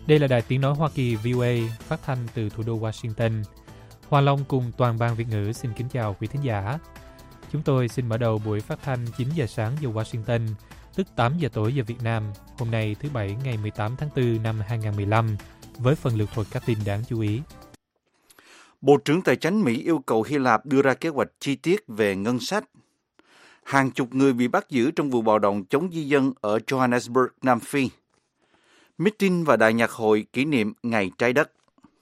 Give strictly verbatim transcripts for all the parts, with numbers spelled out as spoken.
Đây là đài tiếng nói Hoa Kỳ vê o a phát thanh từ thủ đô Washington. Hoa Long cùng toàn ban Việt ngữ xin kính chào quý thính giả. Chúng tôi xin mở đầu buổi phát thanh chín giờ sáng giờ Washington, tức tám giờ tối giờ Việt Nam, hôm nay thứ Bảy ngày mười tám tháng tư năm hai nghìn không trăm mười lăm, với phần lược thuật các tin đáng chú ý. Bộ trưởng Tài chánh Mỹ yêu cầu Hy Lạp đưa ra kế hoạch chi tiết về ngân sách. Hàng chục người bị bắt giữ trong vụ bạo động chống di dân ở Johannesburg, Nam Phi. Meeting và đại nhạc hội kỷ niệm Ngày Trái Đất.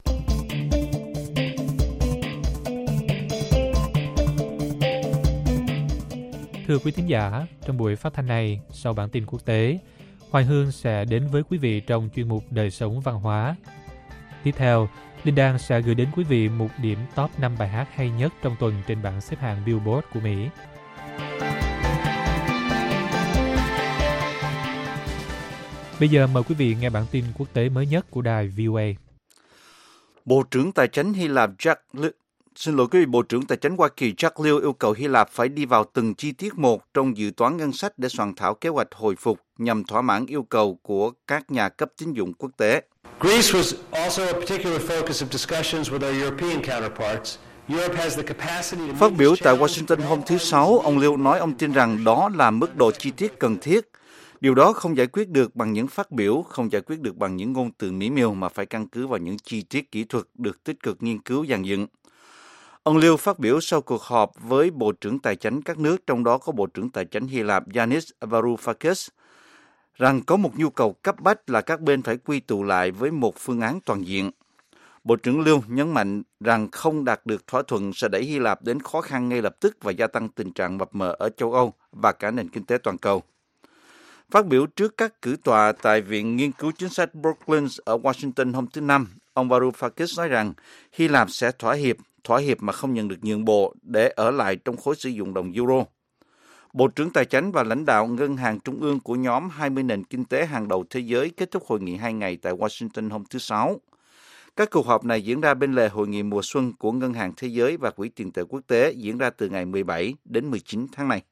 Thưa quý thính giả, trong buổi phát thanh này, sau bản tin quốc tế, Hoài Hương sẽ đến với quý vị trong chuyên mục Đời sống văn hóa. Tiếp theo, Linh Đan sẽ gửi đến quý vị một điểm top năm bài hát hay nhất trong tuần trên bảng xếp hạng Billboard của Mỹ. Bây giờ mời quý vị nghe bản tin quốc tế mới nhất của đài vê o a. Bộ trưởng Tài chánh Hy Lạp Jack L... Xin lỗi quý vị, Bộ trưởng Tài chánh Hoa Kỳ Jack Lew yêu cầu Hy Lạp phải đi vào từng chi tiết một trong dự toán ngân sách để soạn thảo kế hoạch hồi phục nhằm thỏa mãn yêu cầu của các nhà cấp tín dụng quốc tế. Greece was also a particular focus of discussions with our European counterparts. Europe has the capacity to Phát biểu tại Washington hôm thứ Sáu, ông Lew nói ông tin rằng đó là mức độ chi tiết cần thiết. Điều đó không giải quyết được bằng những phát biểu, không giải quyết được bằng những ngôn từ mỹ miều mà phải căn cứ vào những chi tiết kỹ thuật được tích cực nghiên cứu dàn dựng. Ông Lew phát biểu sau cuộc họp với Bộ trưởng Tài chánh các nước, trong đó có Bộ trưởng Tài chánh Hy Lạp Yanis Varoufakis, rằng có một nhu cầu cấp bách là các bên phải quy tụ lại với một phương án toàn diện. Bộ trưởng Lew nhấn mạnh rằng không đạt được thỏa thuận sẽ đẩy Hy Lạp đến khó khăn ngay lập tức và gia tăng tình trạng mập mờ ở châu Âu và cả nền kinh tế toàn cầu. Phát biểu trước các cử tọa tại Viện Nghiên cứu Chính sách Brookings ở Washington hôm thứ Năm, ông Varoufakis nói rằng Hy Lạp sẽ thỏa hiệp, thỏa hiệp mà không nhận được nhượng bộ để ở lại trong khối sử dụng đồng euro. Bộ trưởng Tài chánh và lãnh đạo Ngân hàng Trung ương của nhóm hai mươi nền kinh tế hàng đầu thế giới kết thúc hội nghị hai ngày tại Washington hôm thứ Sáu. Các cuộc họp này diễn ra bên lề hội nghị mùa xuân của Ngân hàng Thế giới và Quỹ tiền tệ quốc tế diễn ra từ ngày mười bảy đến mười chín tháng này.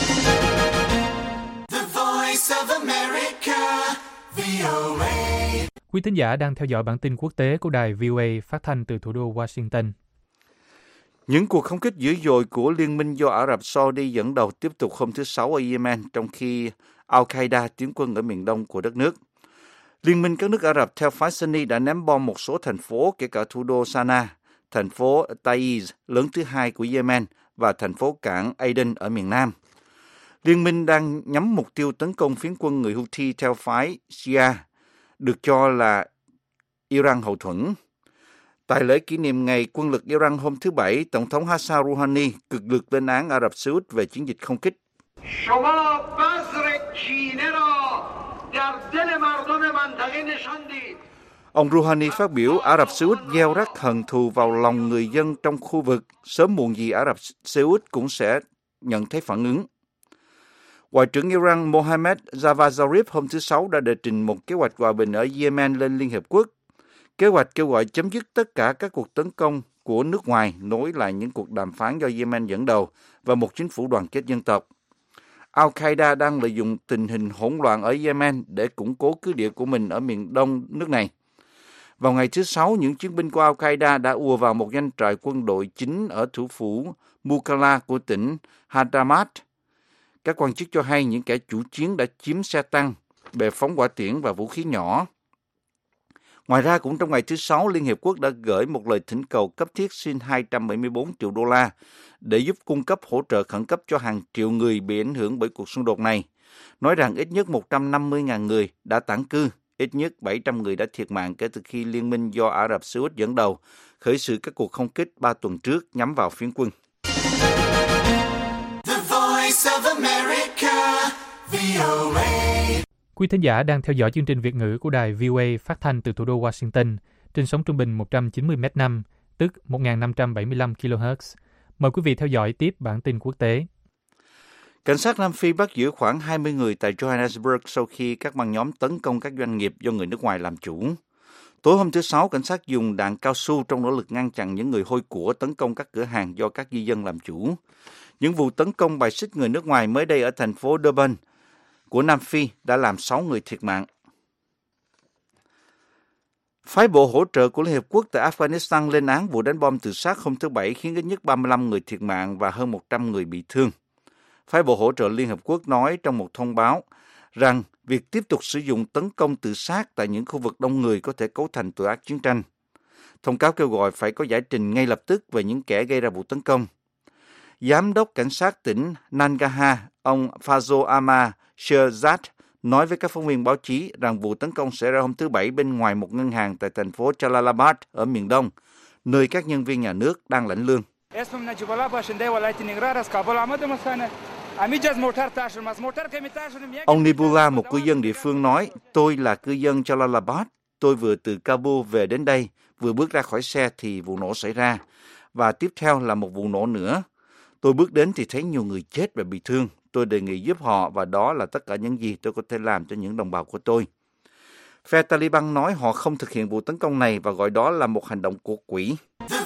Quý thính giả đang theo dõi bản tin quốc tế của đài vê o a phát thanh từ thủ đô Washington. Những cuộc không kích dữ dội của Liên minh do Ả Rập Saudi dẫn đầu tiếp tục hôm thứ Sáu ở Yemen, trong khi Al-Qaeda tiến quân ở miền đông của đất nước. Liên minh các nước Ả Rập theo phái Sunni đã ném bom một số thành phố, kể cả thủ đô Sanaa, thành phố Taiz lớn thứ hai của Yemen và thành phố cảng Aden ở miền nam. Liên minh đang nhắm mục tiêu tấn công phiến quân người Houthi theo phái Shia, được cho là Iran hậu thuẫn. Tại lễ kỷ niệm ngày quân lực Iran hôm thứ Bảy, Tổng thống Hassan Rouhani cực lực lên án Ả Rập Xê Út về chiến dịch không kích. Ông Rouhani phát biểu Ả Rập Xê Út gieo rắc hận thù vào lòng người dân trong khu vực. Sớm muộn gì Ả Rập Xê Út cũng sẽ nhận thấy phản ứng. Ngoại trưởng Iran Mohammad Javad Zarif hôm thứ Sáu đã đệ trình một kế hoạch hòa bình ở Yemen lên Liên Hiệp Quốc. Kế hoạch kêu gọi chấm dứt tất cả các cuộc tấn công của nước ngoài, nối lại những cuộc đàm phán do Yemen dẫn đầu và một chính phủ đoàn kết dân tộc. Al-Qaeda đang lợi dụng tình hình hỗn loạn ở Yemen để củng cố cứ địa của mình ở miền đông nước này. Vào ngày thứ Sáu, những chiến binh của Al-Qaeda đã ùa vào một doanh trại quân đội chính ở thủ phủ Mukalla của tỉnh Hadramaut. Các quan chức cho hay những kẻ chủ chiến đã chiếm xe tăng, bệ phóng hỏa tiễn và vũ khí nhỏ. Ngoài ra, cũng trong ngày thứ Sáu, Liên Hiệp Quốc đã gửi một lời thỉnh cầu cấp thiết xin hai trăm bảy mươi tư triệu đô la để giúp cung cấp hỗ trợ khẩn cấp cho hàng triệu người bị ảnh hưởng bởi cuộc xung đột này, nói rằng ít nhất một trăm năm mươi nghìn người đã tản cư, ít nhất bảy trăm người đã thiệt mạng kể từ khi Liên minh do Ả Rập Xê Út dẫn đầu khởi sự các cuộc không kích ba tuần trước nhắm vào phiến quân. Quý thính giả đang theo dõi chương trình Việt ngữ của đài vê o a phát thanh từ thủ đô Washington trên sóng trung bình một trăm chín mươi mét năm, tức một nghìn năm trăm bảy mươi lăm ki lô héc. Mời quý vị theo dõi tiếp bản tin quốc tế. Cảnh sát Nam Phi bắt giữ khoảng hai mươi người tại Johannesburg sau khi các băng nhóm tấn công các doanh nghiệp do người nước ngoài làm chủ. Tối hôm thứ Sáu, cảnh sát dùng đạn cao su trong nỗ lực ngăn chặn những người hôi của tấn công các cửa hàng do các di dân làm chủ. Những vụ tấn công bài xích người nước ngoài mới đây ở thành phố Durban của Nam Phi đã làm sáu người thiệt mạng. Phái bộ hỗ trợ của Liên Hiệp Quốc tại Afghanistan lên án vụ đánh bom tự sát hôm thứ Bảy khiến ít nhất ba mươi lăm người thiệt mạng và hơn một trăm người bị thương. Phái bộ hỗ trợ Liên Hợp Quốc nói trong một thông báo rằng việc tiếp tục sử dụng tấn công tự sát tại những khu vực đông người có thể cấu thành tội ác chiến tranh. Thông cáo kêu gọi phải có giải trình ngay lập tức về những kẻ gây ra vụ tấn công. Giám đốc cảnh sát tỉnh Nangarhar, ông Fazol Ahmad Sherzad, nói với các phóng viên báo chí rằng vụ tấn công xảy ra hôm thứ Bảy bên ngoài một ngân hàng tại thành phố Jalalabad ở miền Đông, nơi các nhân viên nhà nước đang lãnh lương. Ông Nibula, một cư dân địa phương nói, tôi là cư dân Jalalabad, tôi vừa từ Kabul về đến đây, vừa bước ra khỏi xe thì vụ nổ xảy ra, và tiếp theo là một vụ nổ nữa. Tôi bước đến thì thấy nhiều người chết và bị thương. Tôi đề nghị giúp họ và đó là tất cả những gì tôi có thể làm cho những đồng bào của tôi. Phe Taliban nói họ không thực hiện vụ tấn công này và gọi đó là một hành động của quỷ.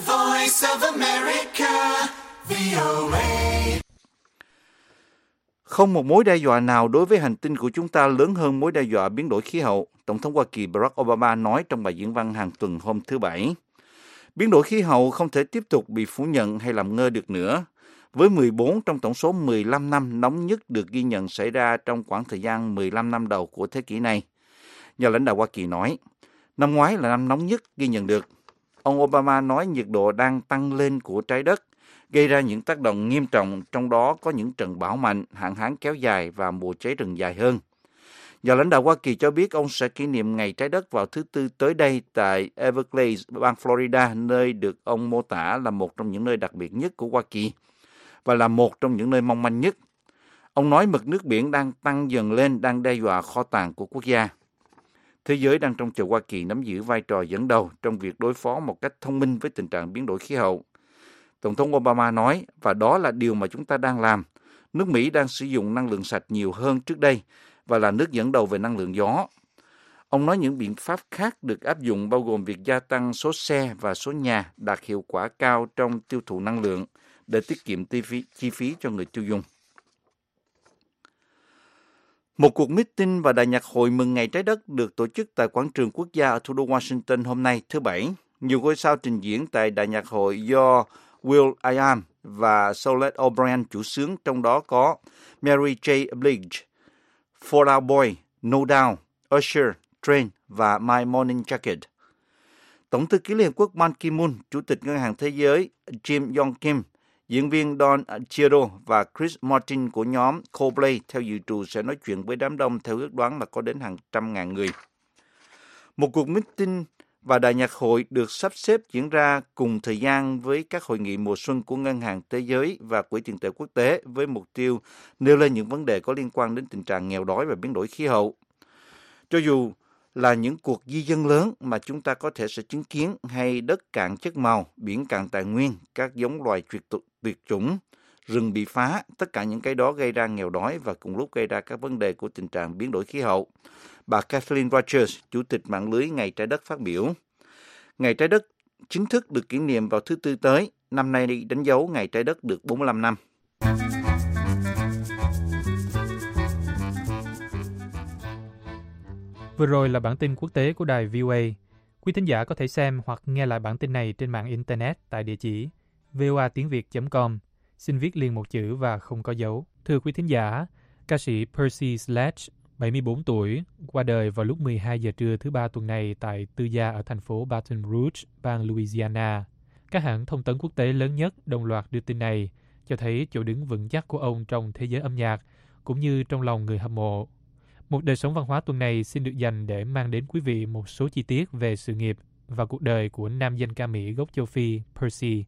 Không một mối đe dọa nào đối với hành tinh của chúng ta lớn hơn mối đe dọa biến đổi khí hậu, Tổng thống Hoa Kỳ Barack Obama nói trong bài diễn văn hàng tuần hôm thứ Bảy. Biến đổi khí hậu không thể tiếp tục bị phủ nhận hay làm ngơ được nữa. Với mười bốn trong tổng số mười lăm năm nóng nhất được ghi nhận xảy ra trong khoảng thời gian mười lăm năm đầu của thế kỷ này. Nhà lãnh đạo Hoa Kỳ nói, năm ngoái là năm nóng nhất ghi nhận được. Ông Obama nói nhiệt độ đang tăng lên của trái đất, gây ra những tác động nghiêm trọng, trong đó có những trận bão mạnh, hạn hán kéo dài và mùa cháy rừng dài hơn. Nhà lãnh đạo Hoa Kỳ cho biết ông sẽ kỷ niệm Ngày Trái Đất vào thứ Tư tới đây tại Everglades, bang Florida, nơi được ông mô tả là một trong những nơi đặc biệt nhất của Hoa Kỳ và là một trong những nơi mong manh nhất. Ông nói mực nước biển đang tăng dần lên, đang đe dọa kho tàng của quốc gia. Thế giới đang trông chờ Hoa Kỳ nắm giữ vai trò dẫn đầu trong việc đối phó một cách thông minh với tình trạng biến đổi khí hậu. Tổng thống Obama nói, và đó là điều mà chúng ta đang làm. Nước Mỹ đang sử dụng năng lượng sạch nhiều hơn trước đây và là nước dẫn đầu về năng lượng gió. Ông nói những biện pháp khác được áp dụng bao gồm việc gia tăng số xe và số nhà đạt hiệu quả cao trong tiêu thụ năng lượng để tiết kiệm chi phí, chi phí cho người tiêu dùng. Một cuộc meeting và đại nhạc hội mừng Ngày Trái Đất được tổ chức tại quảng trường quốc gia ở thủ đô Washington hôm nay thứ Bảy. Nhiều ngôi sao trình diễn tại đại nhạc hội do Will I Am và Soledad O'Brien chủ xướng, trong đó có Mary J. Blige, Fall Out Boy, No Doubt, Usher, Train và My Morning Jacket. Tổng thư ký Liên Hợp Quốc Ban Ki-moon, Chủ tịch Ngân hàng Thế giới Jim Yong Kim, diễn viên Don Cheadle và Chris Martin của nhóm Coldplay theo dự trù sẽ nói chuyện với đám đông theo ước đoán là có đến hàng trăm ngàn người. Một cuộc meeting và đại nhạc hội được sắp xếp diễn ra cùng thời gian với các hội nghị mùa xuân của Ngân hàng Thế giới và Quỹ tiền tệ quốc tế với mục tiêu nêu lên những vấn đề có liên quan đến tình trạng nghèo đói và biến đổi khí hậu. Cho dù là những cuộc di dân lớn mà chúng ta có thể sẽ chứng kiến, hay đất cạn chất màu, biển cạn tài nguyên, các giống loài tuyệt, tuyệt chủng, rừng bị phá, tất cả những cái đó gây ra nghèo đói và cùng lúc gây ra các vấn đề của tình trạng biến đổi khí hậu. Bà Kathleen Rogers, Chủ tịch mạng lưới Ngày Trái Đất phát biểu. Ngày Trái Đất chính thức được kỷ niệm vào thứ Tư tới, năm nay đi đánh dấu Ngày Trái Đất được bốn mươi lăm năm. Vừa rồi là bản tin quốc tế của đài vê o a. Quý thính giả có thể xem hoặc nghe lại bản tin này trên mạng Internet tại địa chỉ vê o a tiếng việt chấm com. Xin viết liền một chữ và không có dấu. Thưa quý thính giả, ca sĩ Percy Sledge, bảy mươi bốn tuổi, qua đời vào lúc mười hai giờ trưa thứ Ba tuần này tại tư gia ở thành phố Baton Rouge, bang Louisiana. Các hãng thông tấn quốc tế lớn nhất đồng loạt đưa tin này, cho thấy chỗ đứng vững chắc của ông trong thế giới âm nhạc, cũng như trong lòng người hâm mộ. Một đời sống văn hóa tuần này xin được dành để mang đến quý vị một số chi tiết về sự nghiệp và cuộc đời của nam danh ca Mỹ gốc châu Phi Percy.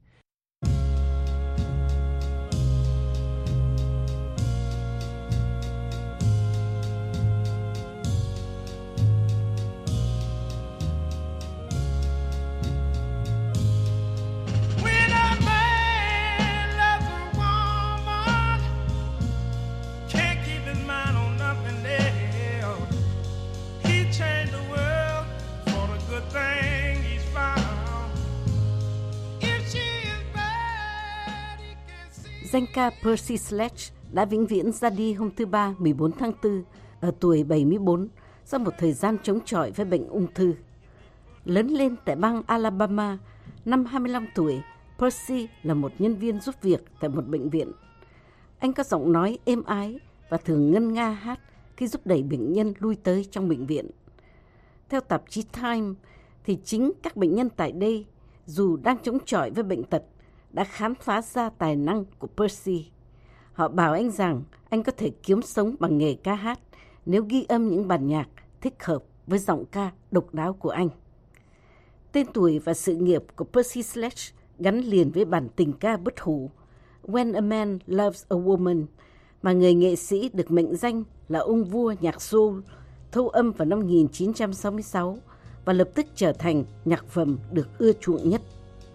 Danh ca Percy Sledge đã vĩnh viễn ra đi hôm thứ Ba mười bốn tháng tư ở tuổi bảy mươi bốn sau một thời gian chống chọi với bệnh ung thư. Lớn lên tại bang Alabama, năm hai mươi lăm tuổi, Percy là một nhân viên giúp việc tại một bệnh viện. Anh có giọng nói êm ái và thường ngân nga hát khi giúp đẩy bệnh nhân lui tới trong bệnh viện. Theo tạp chí Time, thì chính các bệnh nhân tại đây, dù đang chống chọi với bệnh tật, đã khám phá ra tài năng của Percy. Họ bảo anh rằng anh có thể kiếm sống bằng nghề ca hát nếu ghi âm những bản nhạc thích hợp với giọng ca độc đáo của anh. Tên tuổi và sự nghiệp của Percy Sledge gắn liền với bản tình ca bất hủ When a Man Loves a Woman, mà người nghệ sĩ được mệnh danh là ông vua nhạc soul, thu âm vào năm một nghìn chín trăm sáu mươi sáu và lập tức trở thành nhạc phẩm được ưa chuộng nhất.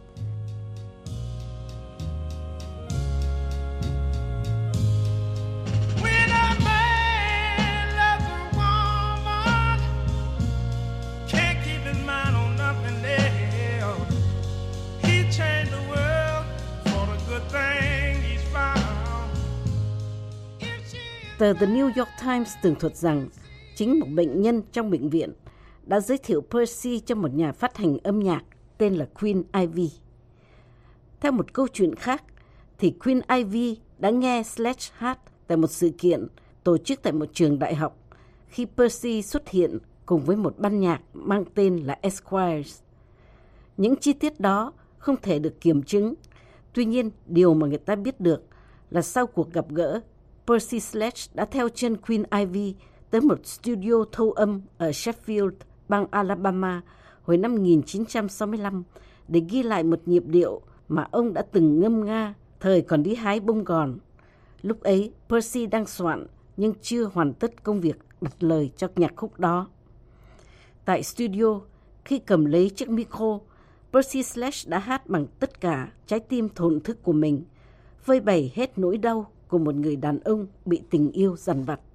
Tờ The New York Times tường thuật rằng chính một bệnh nhân trong bệnh viện đã giới thiệu Percy cho một nhà phát hành âm nhạc tên là Queen Ivy. Theo một câu chuyện khác, thì Queen Ivy đã nghe Sledge hát tại một sự kiện tổ chức tại một trường đại học khi Percy xuất hiện cùng với một ban nhạc mang tên là Esquires. Những chi tiết đó không thể được kiểm chứng. Tuy nhiên, điều mà người ta biết được là sau cuộc gặp gỡ, Percy Sledge đã theo chân Queen Ivy tới một studio thu âm ở Sheffield, bang Alabama hồi năm một nghìn chín trăm sáu mươi lăm để ghi lại một nhịp điệu mà ông đã từng ngâm nga thời còn đi hái bông gòn. Lúc ấy, Percy đang soạn nhưng chưa hoàn tất công việc đặt lời cho nhạc khúc đó. Tại studio, khi cầm lấy chiếc micro, Percy Sledge đã hát bằng tất cả trái tim thổn thức của mình, phơi bày hết nỗi đau của một người đàn ông bị tình yêu dằn vặt.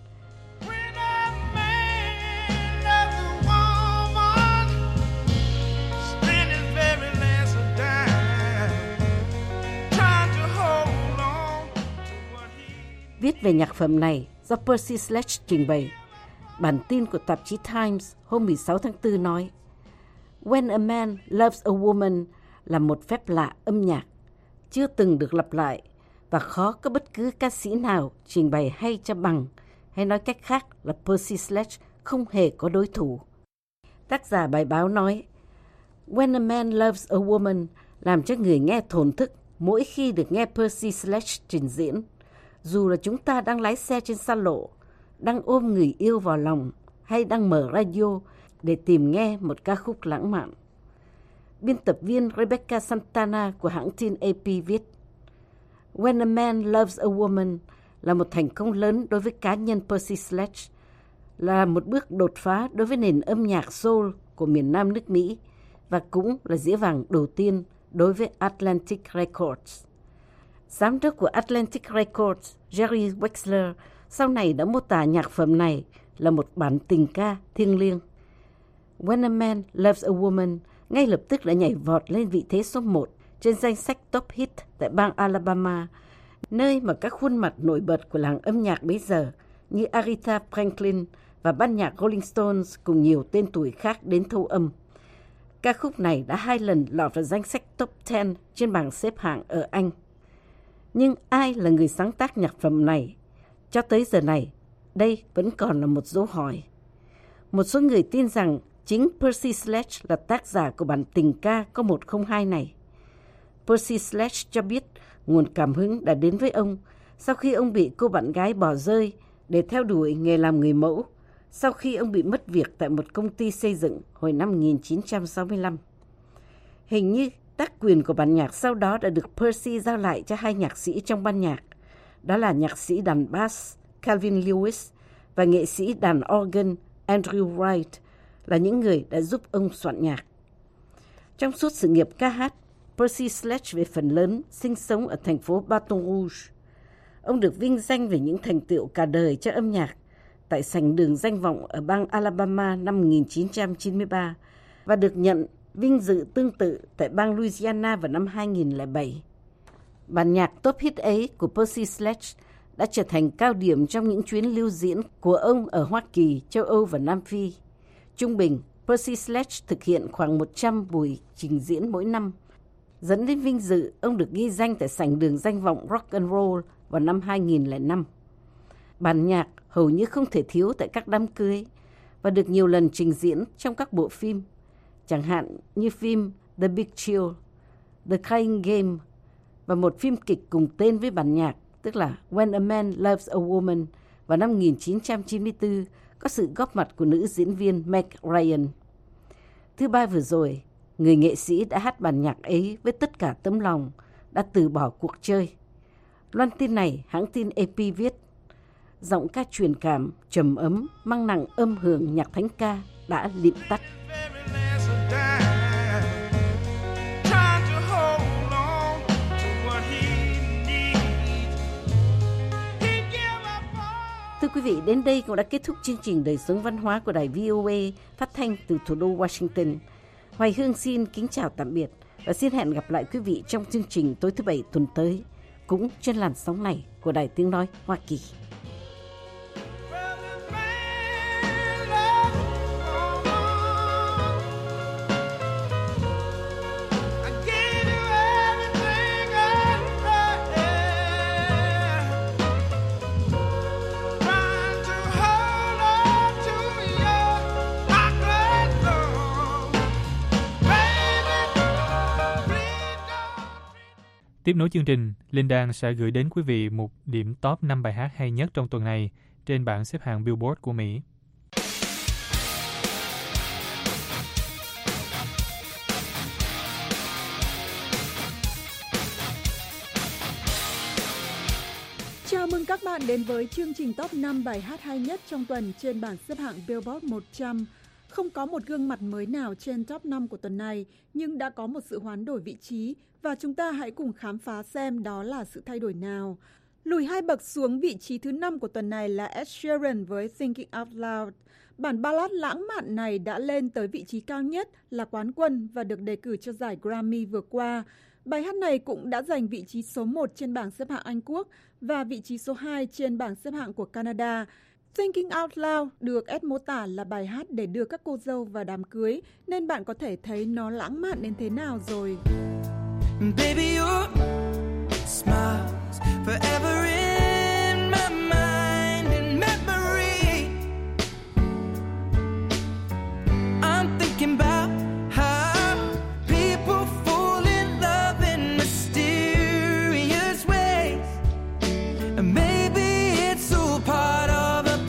Viết về nhạc phẩm này do Percy Sledge trình bày, bản tin của tạp chí Times hôm mười sáu tháng tư nói, When a Man Loves a Woman là một phép lạ âm nhạc, chưa từng được lặp lại và khó có bất cứ ca sĩ nào trình bày hay cho bằng, hay nói cách khác là Percy Sledge không hề có đối thủ. Tác giả bài báo nói, When a Man Loves a Woman làm cho người nghe thổn thức mỗi khi được nghe Percy Sledge trình diễn, dù là chúng ta đang lái xe trên xa lộ, đang ôm người yêu vào lòng hay đang mở radio để tìm nghe một ca khúc lãng mạn. Biên tập viên Rebecca Santana của hãng tin a pê viết, When a Man Loves a Woman là một thành công lớn đối với cá nhân Percy Sledge, là một bước đột phá đối với nền âm nhạc soul của miền Nam nước Mỹ và cũng là dĩa vàng đầu tiên đối với Atlantic Records. Giám đốc của Atlantic Records, Jerry Wexler, sau này đã mô tả nhạc phẩm này là một bản tình ca thiêng liêng. When a Man Loves a Woman ngay lập tức đã nhảy vọt lên vị thế số một trên danh sách top hit tại bang Alabama, nơi mà các khuôn mặt nổi bật của làng âm nhạc bấy giờ như Aretha Franklin và ban nhạc Rolling Stones cùng nhiều tên tuổi khác đến thu âm. Ca khúc này đã hai lần lọt vào danh sách top mười trên bảng xếp hạng ở Anh. Nhưng ai là người sáng tác nhạc phẩm này? Cho tới giờ này, đây vẫn còn là một dấu hỏi. Một số người tin rằng chính Percy Sledge là tác giả của bản tình ca có một không hai này. Percy Sledge cho biết nguồn cảm hứng đã đến với ông sau khi ông bị cô bạn gái bỏ rơi để theo đuổi nghề làm người mẫu, sau khi ông bị mất việc tại một công ty xây dựng hồi năm một nghìn chín trăm sáu mươi lăm. Hình như tác quyền của bản nhạc sau đó đã được Percy giao lại cho hai nhạc sĩ trong ban nhạc, đó là nhạc sĩ đàn bass Calvin Lewis và nghệ sĩ đàn organ Andrew Wright, là những người đã giúp ông soạn nhạc. Trong suốt sự nghiệp ca hát, Percy Sledge về phần lớn sinh sống ở thành phố Baton Rouge. Ông được vinh danh về những thành tựu cả đời cho âm nhạc tại sảnh đường danh vọng ở bang Alabama năm một nghìn chín trăm chín mươi ba và được nhận vinh dự tương tự tại bang Louisiana vào năm hai nghìn lẻ bảy. Bản nhạc top hit ấy của Percy Sledge đã trở thành cao điểm trong những chuyến lưu diễn của ông ở Hoa Kỳ, châu Âu và Nam Phi. Trung bình, Percy Sledge thực hiện khoảng một trăm buổi trình diễn mỗi năm. Dẫn đến vinh dự, ông được ghi danh tại sảnh đường danh vọng Rock and Roll vào năm hai nghìn lẻ năm. Bản nhạc hầu như không thể thiếu tại các đám cưới và được nhiều lần trình diễn trong các bộ phim, chẳng hạn như phim The Big Chill, The Crying Game và một phim kịch cùng tên với bản nhạc, tức là When a Man Loves a Woman vào năm một nghìn chín trăm chín mươi tư, có sự góp mặt của nữ diễn viên Meg Ryan. Thứ ba vừa rồi, người nghệ sĩ đã hát bản nhạc ấy với tất cả tấm lòng, đã từ bỏ cuộc chơi. Loan tin này, hãng tin a pê viết, giọng ca truyền cảm, trầm ấm, mang nặng âm hưởng nhạc thánh ca đã lịm tắt. Thưa quý vị, đến đây cũng đã kết thúc chương trình Đời sống văn hóa của đài vê o a phát thanh từ thủ đô Washington. Hoài Hương xin kính chào tạm biệt và xin hẹn gặp lại quý vị trong chương trình tối thứ Bảy tuần tới, cũng trên làn sóng này của Đài Tiếng Nói Hoa Kỳ. Tiếp nối chương trình, Linh Đan sẽ gửi đến quý vị một điểm top năm bài hát hay nhất trong tuần này trên bảng xếp hạng Billboard của Mỹ. Chào mừng các bạn đến với chương trình top năm bài hát hay nhất trong tuần trên bảng xếp hạng Billboard một trăm. Không có một gương mặt mới nào trên top năm của tuần này, nhưng đã có một sự hoán đổi vị trí và chúng ta hãy cùng khám phá xem đó là sự thay đổi nào. Lùi hai bậc xuống vị trí thứ năm của tuần này là Ed Sheeran với Thinking Out Loud. Bản ballad lãng mạn này đã lên tới vị trí cao nhất là quán quân và được đề cử cho giải Grammy vừa qua. Bài hát này cũng đã giành vị trí số một trên bảng xếp hạng Anh Quốc và vị trí số hai trên bảng xếp hạng của Canada. Thinking Out Loud được Ed mô tả là bài hát để đưa các cô dâu vào đám cưới, nên bạn có thể thấy nó lãng mạn đến thế nào rồi. Baby, your smiles forever in my mind and memory. I'm thinking about how people fall in love in mysterious ways. And maybe it's all part of a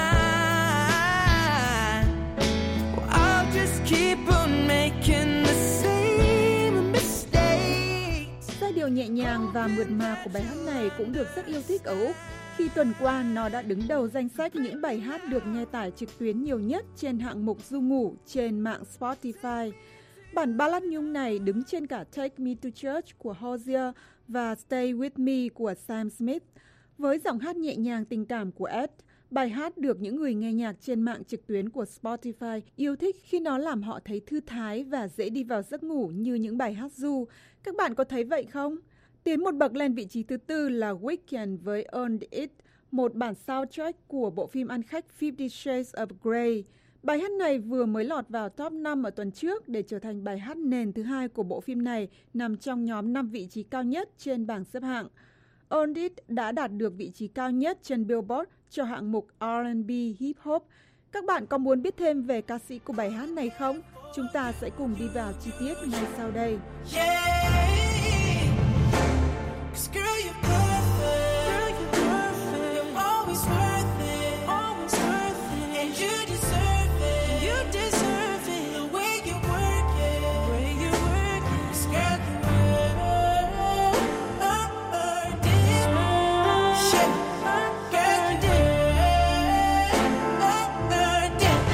plan. Well, I'll just keep on making the same mistakes. Giai điệu nhẹ nhàng và mượt mà của bài hát này cũng được rất yêu thích ở Úc. Khi tuần qua nó đã đứng đầu danh sách những bài hát được nghe tải trực tuyến nhiều nhất trên hạng mục du ngủ trên mạng Spotify. Bản ballad nhung này đứng trên cả Take Me to Church của Hozier và Stay With Me của Sam Smith. Với giọng hát nhẹ nhàng tình cảm của Ed, bài hát được những người nghe nhạc trên mạng trực tuyến của Spotify yêu thích khi nó làm họ thấy thư thái và dễ đi vào giấc ngủ như những bài hát du. Các bạn có thấy vậy không? Tiến một bậc lên vị trí thứ tư là Weeknd với Earned It, một bản soundtrack của bộ phim ăn khách Fifty Shades of Grey. Bài hát này vừa mới lọt vào top năm ở tuần trước để trở thành bài hát nền thứ hai của bộ phim này, nằm trong nhóm năm vị trí cao nhất trên bảng xếp hạng. Earned It đã đạt được vị trí cao nhất trên Billboard cho hạng mục R and B Hip Hop. Các bạn có muốn biết thêm về ca sĩ của bài hát này không? Chúng ta sẽ cùng đi vào chi tiết ngay sau đây. Yeah. 'Cause girl, you're perfect. Girl, you're perfect. You're always worth it. Always worth it. And you deserve it. You deserve it. The way you work it. The way you work it. 'Cause girl, you earned it. Shit. Girl, you did. Earned it.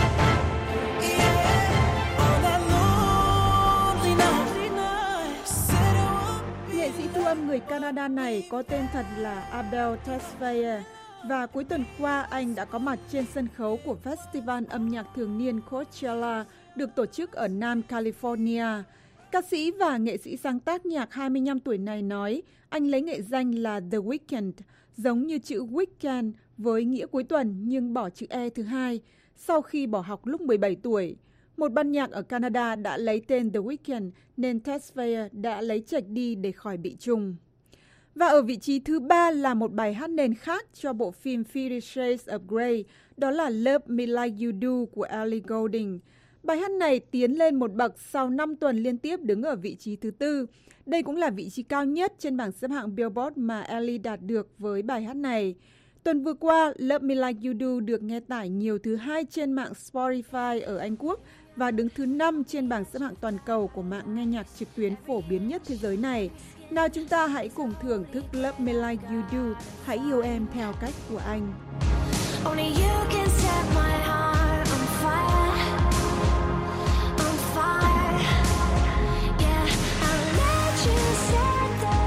Yeah. All that lonely night. Said I won't. Nghệ sĩ thu âm người Canada này có tên thật là Abel Tesfaye và cuối tuần qua anh đã có mặt trên sân khấu của Festival âm nhạc thường niên Coachella được tổ chức ở Nam California. Ca sĩ và nghệ sĩ sáng tác nhạc hai mươi lăm tuổi này nói anh lấy nghệ danh là The Weeknd, giống như chữ weekend với nghĩa cuối tuần nhưng bỏ chữ E thứ hai, sau khi bỏ học lúc mười bảy tuổi. Một ban nhạc ở Canada đã lấy tên The Weeknd nên Tesfaye đã lấy chệch đi để khỏi bị trùng. Và ở vị trí thứ ba là một bài hát nền khác cho bộ phim Fifty Shades of Grey, đó là Love Me Like You Do của Ellie Goulding. Bài hát này tiến lên một bậc sau năm tuần liên tiếp đứng ở vị trí thứ tư. Đây cũng là vị trí cao nhất trên bảng xếp hạng Billboard mà Ellie đạt được với bài hát này. Tuần vừa qua, Love Me Like You Do được nghe tải nhiều thứ hai trên mạng Spotify ở Anh Quốc và đứng thứ năm trên bảng xếp hạng toàn cầu của mạng nghe nhạc trực tuyến phổ biến nhất thế giới này. Nào chúng ta hãy cùng thưởng thức Love Me Like You Do, hãy yêu em theo cách của anh. Only you can set my heart on fire, on fire. Yeah, I'll let you set the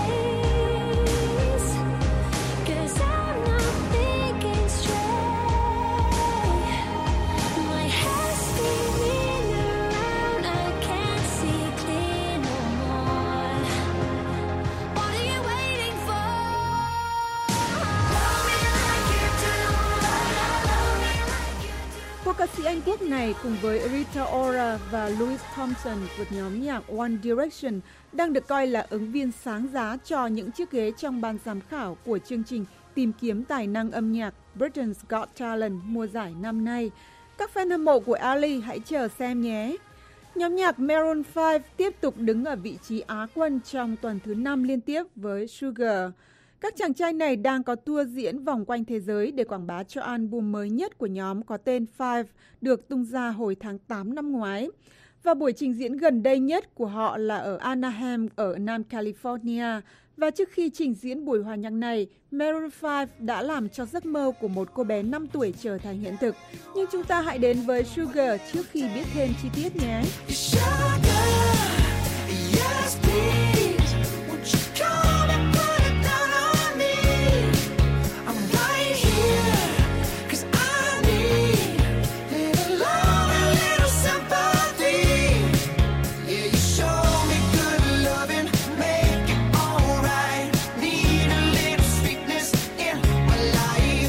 pace, 'cause I'm not thinking straight. My head's spinning around, I can't see clear no more. What are you waiting for? Love me like you do, love me like you do. Cô ca sĩ Anh Quốc này cùng với Rita Ora và Louis Thompson của nhóm nhạc One Direction đang được coi là ứng viên sáng giá cho những chiếc ghế trong ban giám khảo của chương trình tìm kiếm tài năng âm nhạc Britain's Got Talent mùa giải năm nay. Các fan hâm mộ của Ellie hãy chờ xem nhé. Nhóm nhạc Maroon năm tiếp tục đứng ở vị trí Á quân trong tuần thứ năm liên tiếp với Sugar. Các chàng trai này đang có tour diễn vòng quanh thế giới để quảng bá cho album mới nhất của nhóm có tên Five, được tung ra hồi tháng tám năm ngoái. Và buổi trình diễn gần đây nhất của họ là ở Anaheim ở Nam California. Và trước khi trình diễn buổi hòa nhạc này, Maroon năm đã làm cho giấc mơ của một cô bé năm tuổi trở thành hiện thực. Nhưng chúng ta hãy đến với Sugar trước khi biết thêm chi tiết nhé. Sugar, yes please, won't you come and put it down on me? I'm right here, 'cause I need little love and little sympathy. Yeah, you show me good loving, make it alright. Need a little sweetness in my life.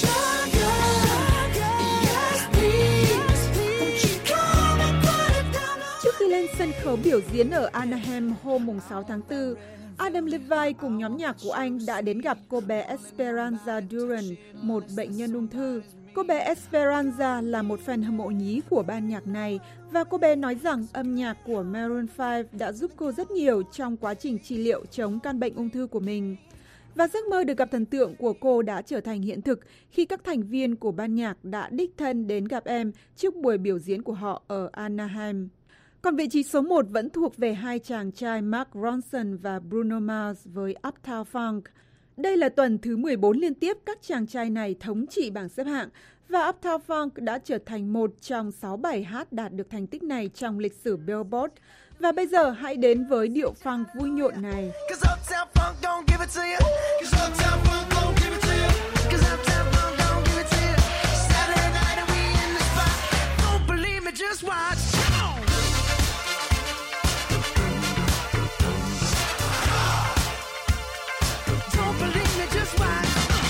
Sugar, yes please, won't you come and put it down on me? Trước khi lên sân khấu biểu diễn ở Anaheim hôm sáu tháng tư, Adam Levine cùng nhóm nhạc của anh đã đến gặp cô bé Esperanza Duran, một bệnh nhân ung thư. Cô bé Esperanza là một fan hâm mộ nhí của ban nhạc này và cô bé nói rằng âm nhạc của Maroon năm đã giúp cô rất nhiều trong quá trình trị liệu chống căn bệnh ung thư của mình. Và giấc mơ được gặp thần tượng của cô đã trở thành hiện thực khi các thành viên của ban nhạc đã đích thân đến gặp em trước buổi biểu diễn của họ ở Anaheim. Còn vị trí số một vẫn thuộc về hai chàng trai Mark Ronson và Bruno Mars với Uptown Funk. Đây là tuần thứ mười bốn liên tiếp các chàng trai này thống trị bảng xếp hạng và Uptown Funk đã trở thành một trong sáu bài hát đạt được thành tích này trong lịch sử Billboard. Và bây giờ hãy đến với điệu funk vui nhộn này. 'Cause Uptown Funk don't give it to you. 'Cause Uptown Funk don't give it to you. 'Cause Uptown Funk don't give it to you. Saturday night and we in the spot. Don't believe me, just watch. Don't believe me, just watch.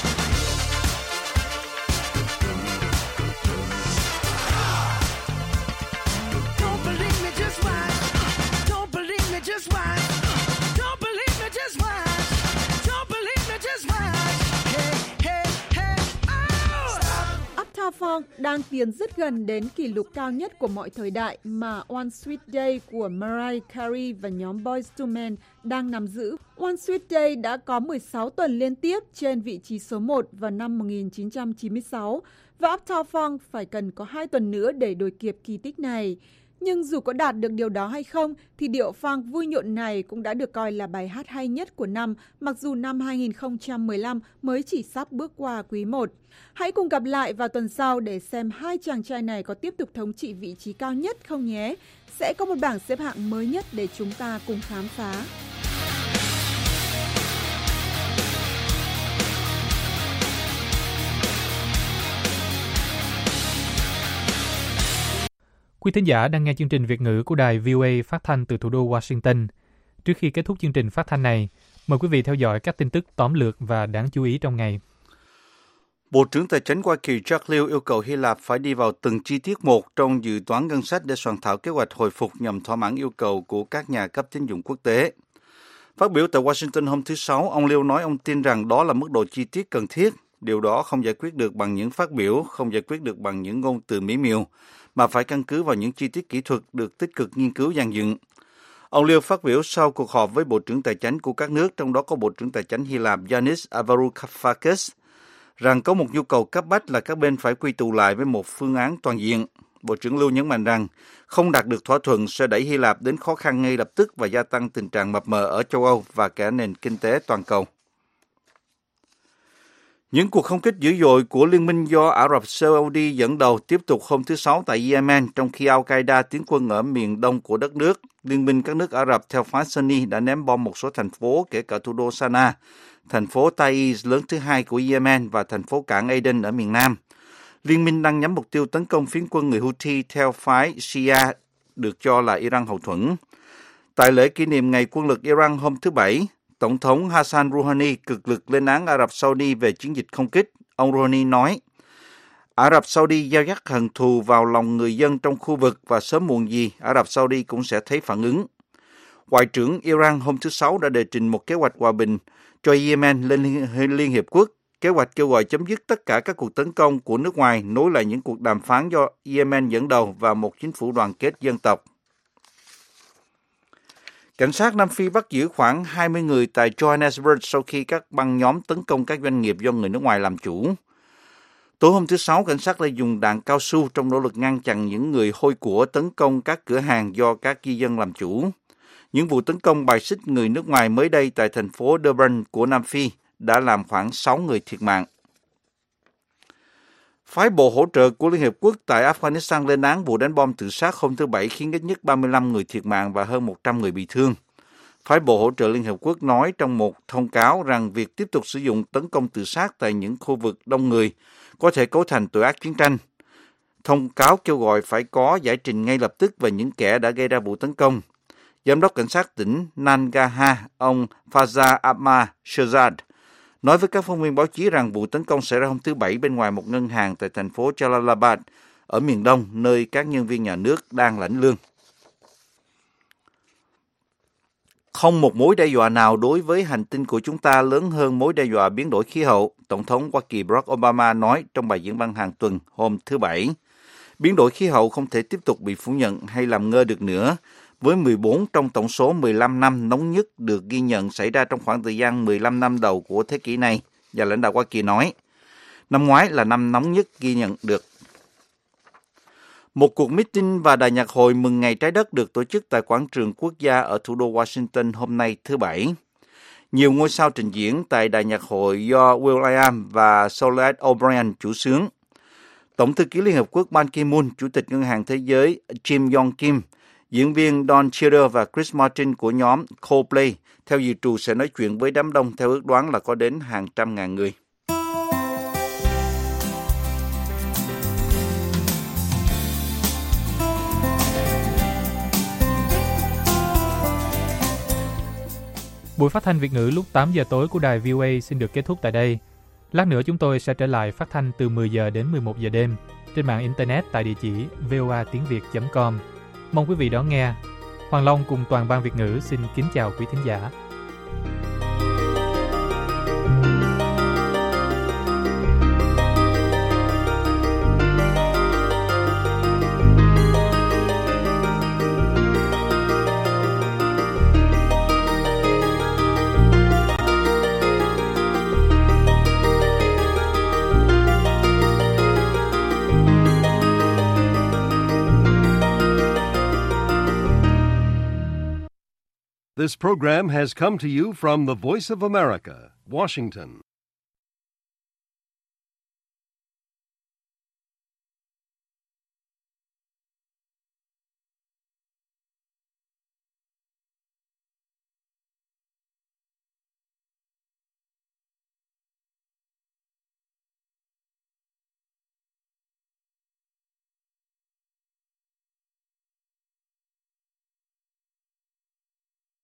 Don't believe me, just watch. Don't believe me, just watch. Don't believe me, just watch. Don't believe me, just watch. Hey, hey, hey, oh! Uptown Funk đang tiến rất gần đến kỷ lục cao nhất của mọi thời đại mà One Sweet Day của Mariah Carey và nhóm Boyz two Men đang nắm giữ. One Sweet Day đã có mười sáu tuần liên tiếp trên vị trí số một vào năm một nghìn chín trăm chín mươi sáu và Uptown Funk phải cần có hai tuần nữa để đuổi kịp kỳ tích này. Nhưng dù có đạt được điều đó hay không, thì điệu funk vui nhộn này cũng đã được coi là bài hát hay nhất của năm, mặc dù năm hai nghìn không trăm mười lăm mới chỉ sắp bước qua quý một. Hãy cùng gặp lại vào tuần sau để xem hai chàng trai này có tiếp tục thống trị vị trí cao nhất không nhé. Sẽ có một bảng xếp hạng mới nhất để chúng ta cùng khám phá. Quý thính giả đang nghe chương trình Việt ngữ của đài vê o a phát thanh từ thủ đô Washington. Trước khi kết thúc chương trình phát thanh này, mời quý vị theo dõi các tin tức tóm lược và đáng chú ý trong ngày. Bộ trưởng Tài chính Hoa Kỳ Jack Lew yêu cầu Hy Lạp phải đi vào từng chi tiết một trong dự toán ngân sách để soạn thảo kế hoạch hồi phục nhằm thỏa mãn yêu cầu của các nhà cấp tín dụng quốc tế. Phát biểu tại Washington hôm thứ Sáu, ông Lew nói ông tin rằng đó là mức độ chi tiết cần thiết. Điều đó không giải quyết được bằng những phát biểu, không giải quyết được bằng những ngôn từ mỹ miều, mà phải căn cứ vào những chi tiết kỹ thuật được tích cực nghiên cứu dàn dựng. Ông Lew phát biểu sau cuộc họp với Bộ trưởng Tài chính của các nước, trong đó có Bộ trưởng Tài chính Hy Lạp Yanis Varoufakis, rằng có một nhu cầu cấp bách là các bên phải quy tụ lại với một phương án toàn diện. Bộ trưởng Lew nhấn mạnh rằng không đạt được thỏa thuận sẽ đẩy Hy Lạp đến khó khăn ngay lập tức và gia tăng tình trạng mập mờ ở châu Âu và cả nền kinh tế toàn cầu. Những cuộc không kích dữ dội của liên minh do Ả Rập Saudi dẫn đầu tiếp tục hôm thứ Sáu tại Yemen, trong khi Al-Qaeda tiến quân ở miền đông của đất nước. Liên minh các nước Ả Rập theo phái Sunni đã ném bom một số thành phố, kể cả thủ đô Sanaa, thành phố Taiz lớn thứ hai của Yemen và thành phố cảng Aden ở miền nam. Liên minh đang nhắm mục tiêu tấn công phiến quân người Houthi theo phái Shia, được cho là Iran hậu thuẫn. Tại lễ kỷ niệm Ngày Quân lực Iran hôm thứ Bảy, Tổng thống Hassan Rouhani cực lực lên án Ả Rập Saudi về chiến dịch không kích. Ông Rouhani nói, Ả Rập Saudi gieo rắc hận thù vào lòng người dân trong khu vực và sớm muộn gì Ả Rập Saudi cũng sẽ thấy phản ứng. Ngoại trưởng Iran hôm thứ Sáu đã đề trình một kế hoạch hòa bình cho Yemen lên Liên Hiệp Quốc. Kế hoạch kêu gọi chấm dứt tất cả các cuộc tấn công của nước ngoài, nối lại những cuộc đàm phán do Yemen dẫn đầu và một chính phủ đoàn kết dân tộc. Cảnh sát Nam Phi bắt giữ khoảng hai mươi người tại Johannesburg sau khi các băng nhóm tấn công các doanh nghiệp do người nước ngoài làm chủ. Tối hôm thứ Sáu, cảnh sát đã dùng đạn cao su trong nỗ lực ngăn chặn những người hôi của tấn công các cửa hàng do các di dân làm chủ. Những vụ tấn công bài xích người nước ngoài mới đây tại thành phố Durban của Nam Phi đã làm khoảng sáu người thiệt mạng. Phái bộ hỗ trợ của Liên Hiệp Quốc tại Afghanistan lên án vụ đánh bom tự sát hôm thứ Bảy khiến ít nhất ba mươi lăm người thiệt mạng và hơn một trăm người bị thương. Phái bộ hỗ trợ Liên Hiệp Quốc nói trong một thông cáo rằng việc tiếp tục sử dụng tấn công tự sát tại những khu vực đông người có thể cấu thành tội ác chiến tranh. Thông cáo kêu gọi phải có giải trình ngay lập tức về những kẻ đã gây ra vụ tấn công. Giám đốc cảnh sát tỉnh Nangarhar, ông Fazal Ahmad Shehzad, nói với các phóng viên báo chí rằng vụ tấn công xảy ra hôm thứ Bảy bên ngoài một ngân hàng tại thành phố Jalalabad ở miền đông, nơi các nhân viên nhà nước đang lãnh lương. Không một mối đe dọa nào đối với hành tinh của chúng ta lớn hơn mối đe dọa biến đổi khí hậu, Tổng thống Hoa Kỳ Barack Obama nói trong bài diễn văn hàng tuần hôm thứ Bảy. Biến đổi khí hậu không thể tiếp tục bị phủ nhận hay làm ngơ được nữa, với mười bốn trong tổng số mười lăm năm nóng nhất được ghi nhận xảy ra trong khoảng thời gian mười lăm năm đầu của thế kỷ này, và lãnh đạo Hoa Kỳ nói. Năm ngoái là năm nóng nhất ghi nhận được. Một cuộc meeting và đài nhạc hội mừng Ngày Trái Đất được tổ chức tại Quảng trường Quốc gia ở thủ đô Washington hôm nay thứ Bảy. Nhiều ngôi sao trình diễn tại đài nhạc hội do Will.i.am và Soledad O'Brien chủ xướng. Tổng thư ký Liên Hợp Quốc Ban Ki-moon, Chủ tịch Ngân hàng Thế giới Jim Yong Kim, diễn viên Don Cheadle và Chris Martin của nhóm Coldplay theo dự trù sẽ nói chuyện với đám đông theo ước đoán là có đến hàng trăm ngàn người. Buổi phát thanh Việt ngữ lúc tám giờ tối của đài vê o a xin được kết thúc tại đây. Lát nữa chúng tôi sẽ trở lại phát thanh từ mười giờ đến mười một giờ đêm trên mạng Internet tại địa chỉ voa tiếng việt chấm com. Mong quý vị đón nghe. Hoàng Long cùng toàn ban Việt ngữ xin kính chào quý thính giả. This program has come to you from the Voice of America, Washington.